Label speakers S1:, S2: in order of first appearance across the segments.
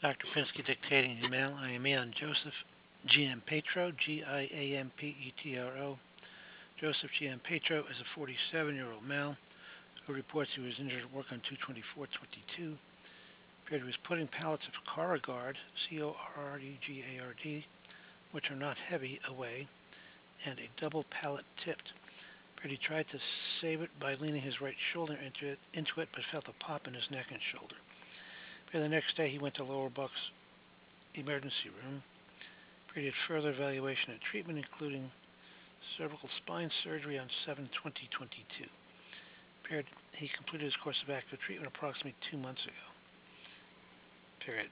S1: Dr. Pinsky dictating email. I am Ian Joseph Giampetro, Giampetro. Joseph Giampetro is a 47-year-old male who reports he was injured at work on 2/24/22. Appeared he was putting pallets of Corrugard, Corrugard, which are not heavy, away, and a double pallet tipped. Appeared he tried to save it by leaning his right shoulder into it, but felt a pop in his neck and shoulder. The next day he went to Lower Bucks emergency room. He had further evaluation and treatment, including cervical spine surgery on 7/20/22. He completed his course of active treatment approximately 2 months ago. Period.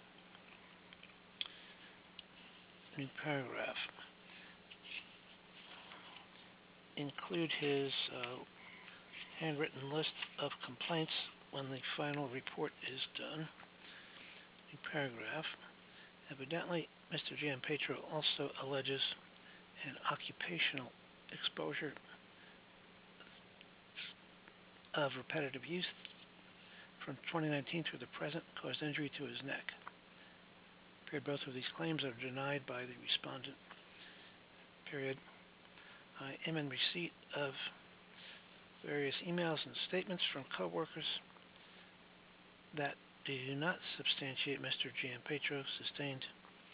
S1: New paragraph. Include his handwritten list of complaints when the final report is done. New paragraph. Evidently, Mr. Giampetro also alleges an occupational exposure of repetitive use from 2019 through the present caused injury to his neck. Both of these claims are denied by the respondent. Period. I am in receipt of various emails and statements from coworkers that do not substantiate Mr. Giampetro sustained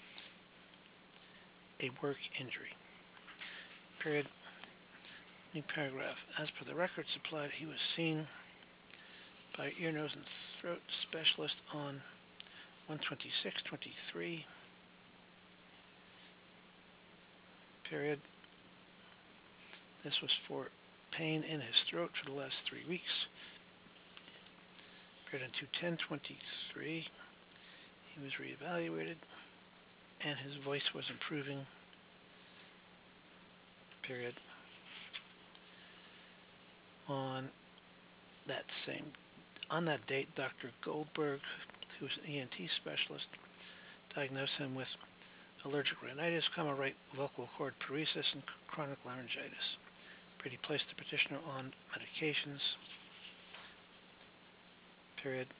S1: a work injury. Period. New paragraph. As per the record supplied, he was seen by ear, nose, and throat specialist on 1/26/23. Period. This was for pain in his throat for the last 3 weeks. Period. On 2/10/23, he was reevaluated, and his voice was improving. Period. On that date, Dr. Goldberg, who was an ENT specialist, diagnosed him with allergic rhinitis, right vocal cord paresis, and chronic laryngitis. He placed the petitioner on medications. Period.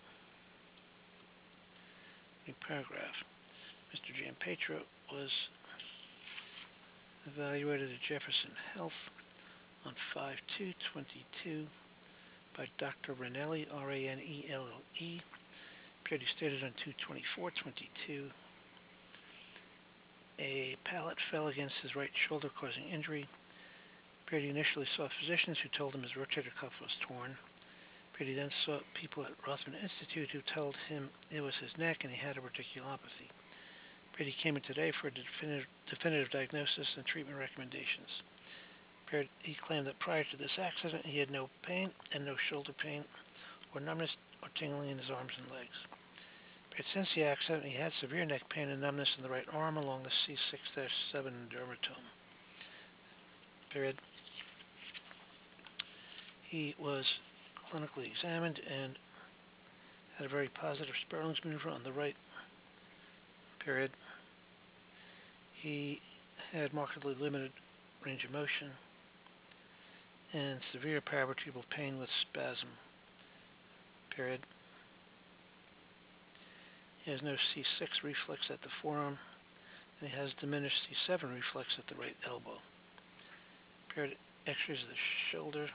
S1: New paragraph. Mr. Giampetro was evaluated at Jefferson Health on 5/2/22 by Dr. Ranelli, Ranelle. Period. He stated on 2/24/22 a pallet fell against his right shoulder, causing injury. Period. He initially saw physicians who told him his rotator cuff was torn. Period. He then saw people at Rothman Institute who told him it was his neck and he had a radiculopathy. Period. He came in today for a definitive diagnosis and treatment recommendations. Period. He claimed that prior to this accident he had no pain and no shoulder pain or numbness or tingling in his arms and legs. Since the accident, he had severe neck pain and numbness in the right arm along the C6-7 dermatome. Period. He was clinically examined and had a very positive Sperling's maneuver on the right. Period. He had markedly limited range of motion and severe paravertebral pain with spasm. Period. He has no C6 reflex at the forearm, and he has diminished C7 reflex at the right elbow. Period. X-rays of the shoulder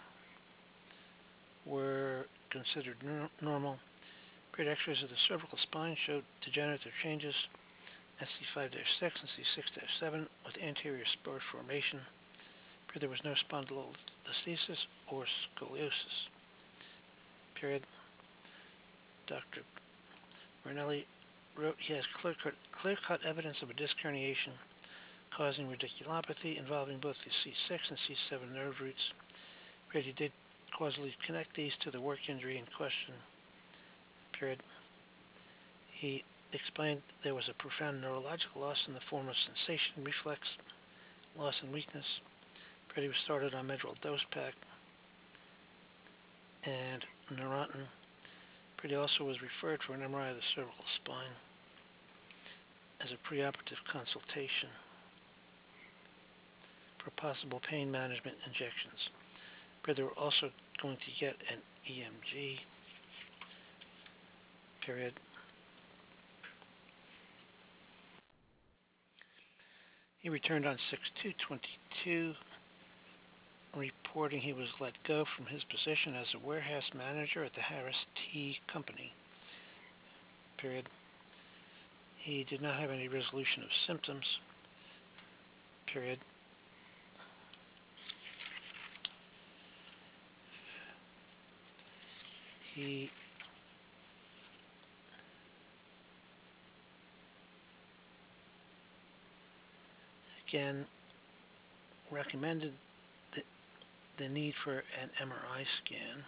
S1: were considered normal. Period. X-rays of the cervical spine showed degenerative changes at C5-6 and C6-7 with anterior spur formation. Period. There was no spondylolisthesis or scoliosis. Period. Dr. Ranelli wrote he has clear-cut evidence of a disc herniation causing radiculopathy involving both the C6 and C7 nerve roots. Period. He did causally connect these to the work injury in question. Period. He explained there was a profound neurological loss in the form of sensation, reflex, loss, and weakness. Period. He was started on Medrol dose pack and Neurontin. He also was referred for an MRI of the cervical spine as a preoperative consultation for possible pain management injections. They were also going to get an EMG. Period. He returned on 6/2/22, reporting he was let go from his position as a warehouse manager at the Harris Tea Company. Period. He did not have any resolution of symptoms. Period. He again recommended the need for an MRI scan.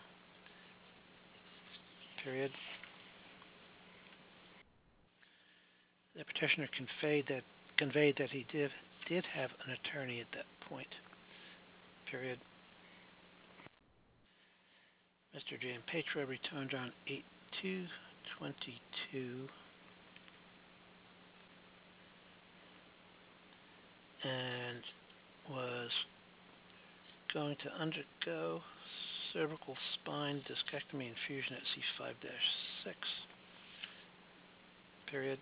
S1: Period. The petitioner conveyed that he did have an attorney at that point. Period. Mr. Gianpietro returned on 8/2/22 and was going to undergo cervical spine discectomy infusion at C5-6. Period.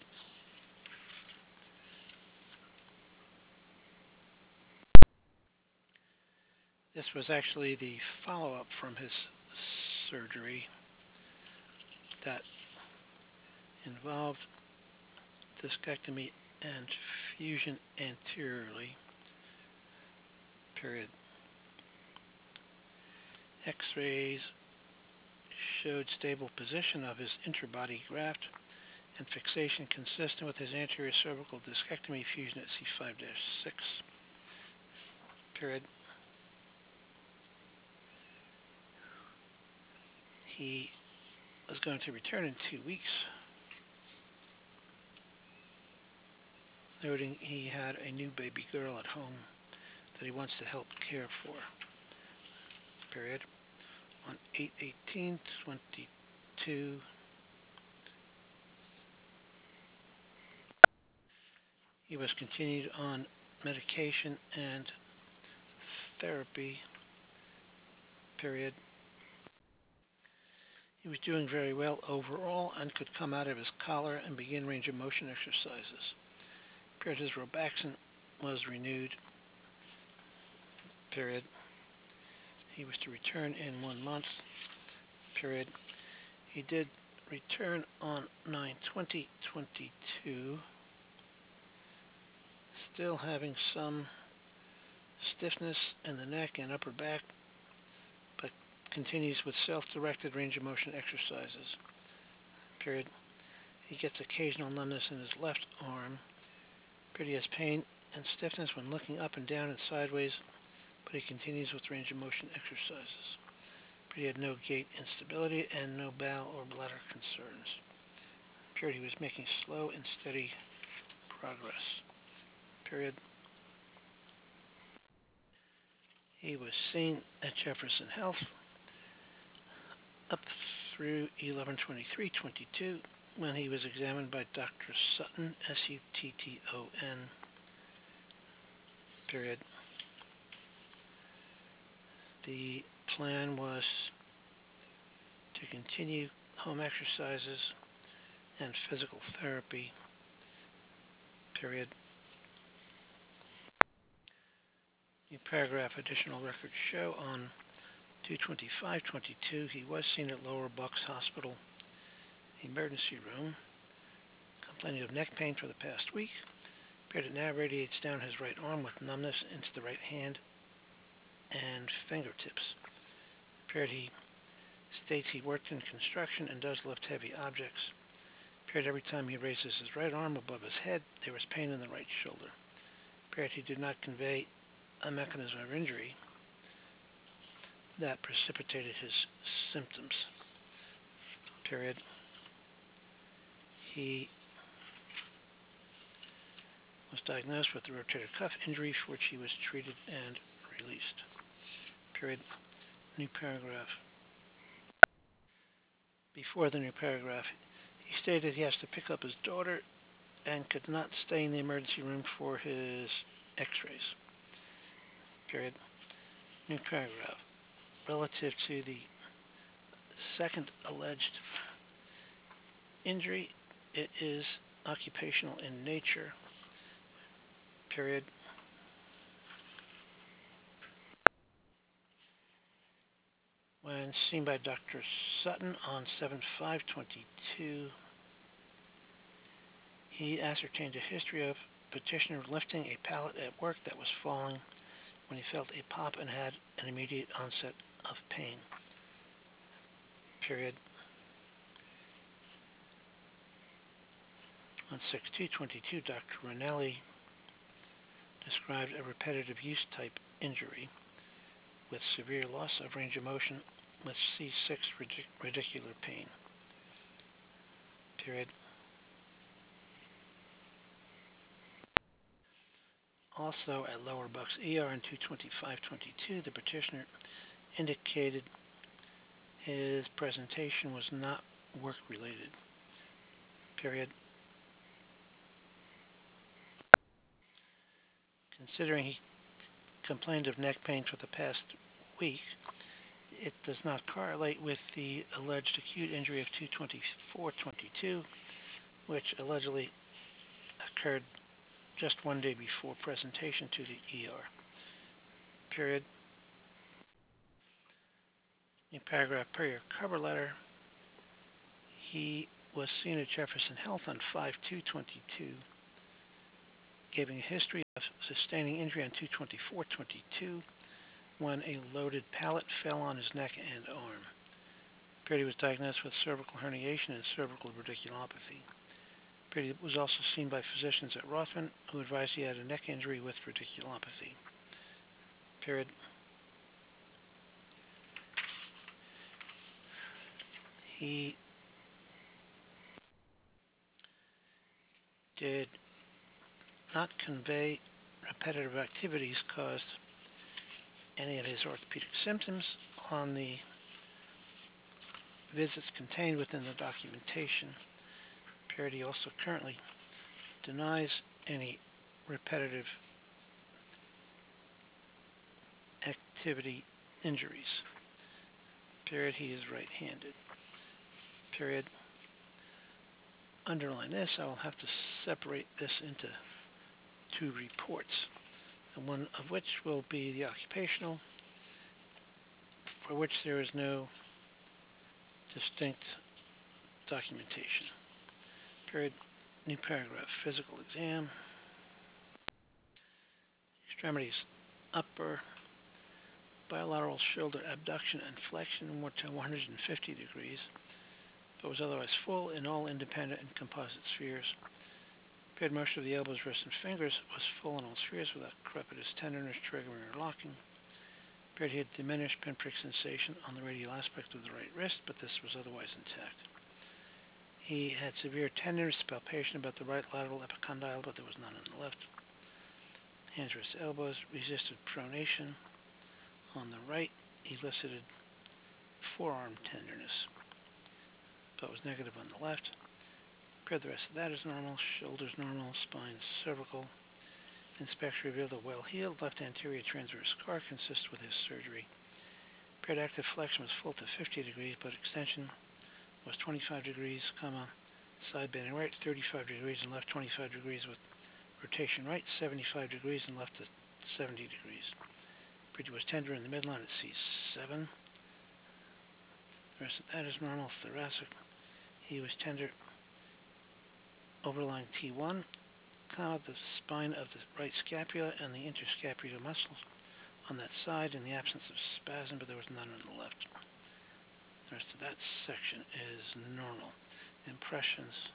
S1: This was actually the follow-up from his surgery that involved discectomy and fusion anteriorly. Period. X-rays showed stable position of his interbody graft and fixation consistent with his anterior cervical discectomy fusion at C5-6. Period. He was going to return in 2 weeks, noting he had a new baby girl at home that he wants to help care for. Period. On 8/18/22, he was continued on medication and therapy. Period. He was doing very well overall and could come out of his collar and begin range of motion exercises. Period. His Robaxin was renewed. Period. He was to return in 1 month. Period. He did return on 9/20/22, still having some stiffness in the neck and upper back, but continues with self-directed range of motion exercises. Period. He gets occasional numbness in his left arm. Period. He has pain and stiffness when looking up and down and sideways, but he continues with range of motion exercises. Period. He had no gait instability and no bowel or bladder concerns. Period. He was making slow and steady progress. Period. He was seen at Jefferson Health up through 11/23/22 when he was examined by Dr. Sutton, Sutton. Period. The plan was to continue home exercises and physical therapy. Period. New paragraph. Additional records show on 2/25/22 he was seen at Lower Bucks Hospital emergency room complaining of neck pain for the past week. Period. It now radiates down his right arm with numbness into the right hand and fingertips. Period. He states he worked in construction and does lift heavy objects. Period. Every time he raises his right arm above his head, there was pain in the right shoulder. Period. He did not convey a mechanism of injury that precipitated his symptoms. Period. He was diagnosed with a rotator cuff injury for which he was treated and released. Period. New paragraph. Before the new paragraph, he stated he has to pick up his daughter and could not stay in the emergency room for his x-rays. Period. New paragraph. Relative to the second alleged injury, it is occupational in nature. Period. When seen by Dr. Sutton on 7/5/22, he ascertained a history of petitioner lifting a pallet at work that was falling when he felt a pop and had an immediate onset of pain. Period. On 6/2/22, Dr. Ranelli described a repetitive use type injury with severe loss of range of motion with C6 radicular pain. Period. Also at Lower Bucks ER in 2/25/22, the petitioner indicated his presentation was not work-related. Period. Considering he complained of neck pain for the past week, it does not correlate with the alleged acute injury of 2/24/22, which allegedly occurred just one day before presentation to the ER. Period. In paragraph per your cover letter, he was seen at Jefferson Health on 5/2/22, giving a history of sustaining injury on 2/24/22 when a loaded pallet fell on his neck and arm. He was diagnosed with cervical herniation and cervical radiculopathy. He was also seen by physicians at Rothman, who advised he had a neck injury with radiculopathy. Period. He did not convey repetitive activities caused any of his orthopedic symptoms on the visits contained within the documentation. Period. He also currently denies any repetitive activity injuries. Period. He is right-handed. Period. Underline this, I will have to separate this into two reports, and one of which will be the occupational, for which there is no distinct documentation. Period. New paragraph. Physical exam. Extremities. Upper bilateral shoulder abduction and flexion were to 150 degrees, but was otherwise full in all independent and composite spheres. Period. Motion of the elbows, wrists, and fingers was full in all spheres without crepitus, tenderness, triggering, or locking. Period. He had diminished pinprick sensation on the radial aspect of the right wrist, but this was otherwise intact. He had severe tenderness, palpation about the right lateral epicondyle, but there was none on the left. Hands, wrists, elbows, resisted pronation. On the right, elicited forearm tenderness, but was negative on the left. The rest of that is normal. Shoulders normal. Spine, cervical. Inspection revealed a well-healed left anterior transverse scar consistent with his surgery. Active flexion was full to 50 degrees, but extension was 25 degrees, side bending right 35 degrees and left 25 degrees with rotation right 75 degrees and left at 70 degrees. Bridge was tender in the midline at C7. The rest of that is normal. Thoracic. He was tender overlying T1, the spine of the right scapula and the interscapular muscles on that side in the absence of spasm, but there was none on the left. The rest of that section is normal. Impressions.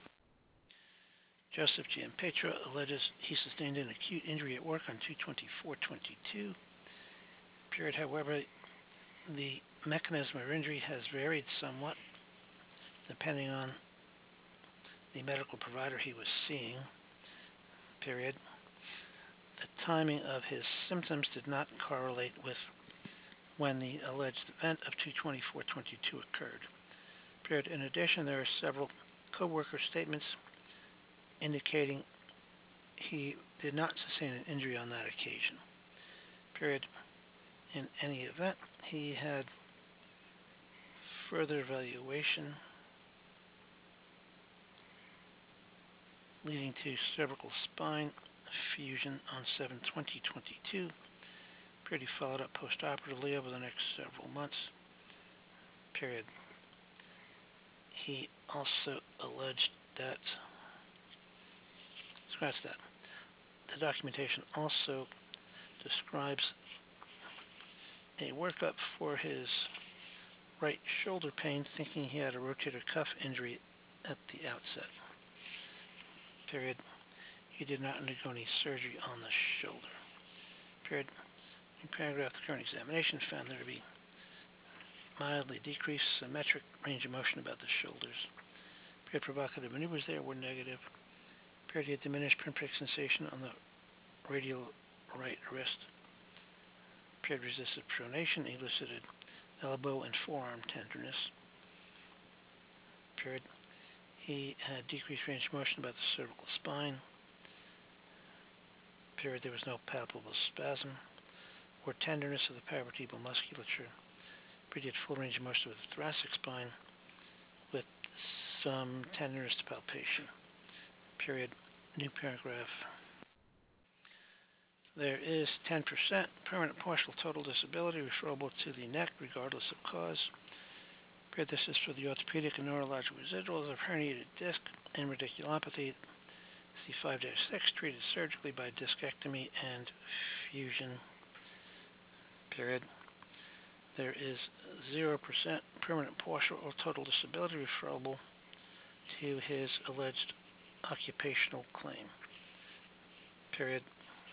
S1: Joseph Giampetra alleges he sustained an acute injury at work on 2/24/22. Period. However, the mechanism of injury has varied somewhat depending on the medical provider he was seeing. Period. The timing of his symptoms did not correlate with when the alleged event of 2/24/22 occurred. Period. In addition, there are several co-worker statements indicating he did not sustain an injury on that occasion. Period. In any event, he had further evaluation leading to cervical spine fusion on 7/20/22. Period. He followed up postoperatively over the next several months. period. He also alleged that, scratch that, the documentation also describes a workup for his right shoulder pain, thinking he had a rotator cuff injury at the outset. Period. He did not undergo any surgery on the shoulder. Period. In paragraph, the current examination found there to be mildly decreased symmetric range of motion about the shoulders. Period. Provocative maneuvers there were negative. Period. He had diminished pinprick sensation on the radial right wrist. Period. Resisted pronation elicited elbow and forearm tenderness. Period. He had decreased range of motion about the cervical spine. Period. There was no palpable spasm or tenderness of the paravertebral musculature. Period. He had full range of motion of the thoracic spine with some tenderness to palpation. Period. New paragraph. There is 10% permanent partial total disability referable to the neck regardless of cause. Period. This is for the orthopedic and neurological residuals of herniated disc and radiculopathy. C5-6 treated surgically by discectomy and fusion. Period. There is 0% permanent partial or total disability referable to his alleged occupational claim. Period.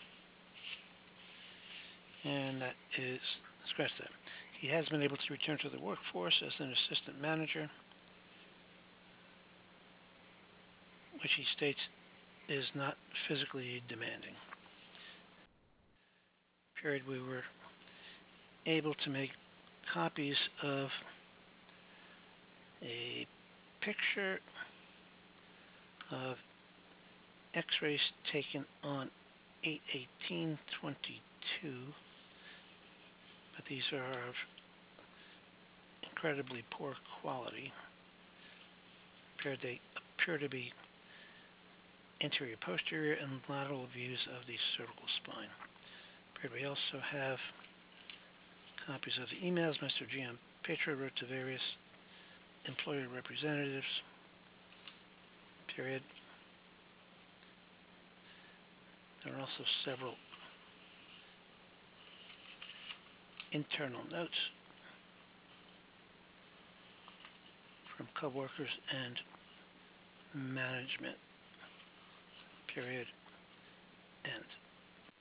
S1: And that is, scratch that. He has been able to return to the workforce as an assistant manager, which he states is not physically demanding. Period. We were able to make copies of a picture of x-rays taken on 8/18/22, but these are of incredibly poor quality. They appear to be anterior, posterior, and lateral views of the cervical spine. We also have copies of the emails Mr. Gianpietro wrote to various employer representatives. Period. There are also several internal notes from coworkers and management. Period.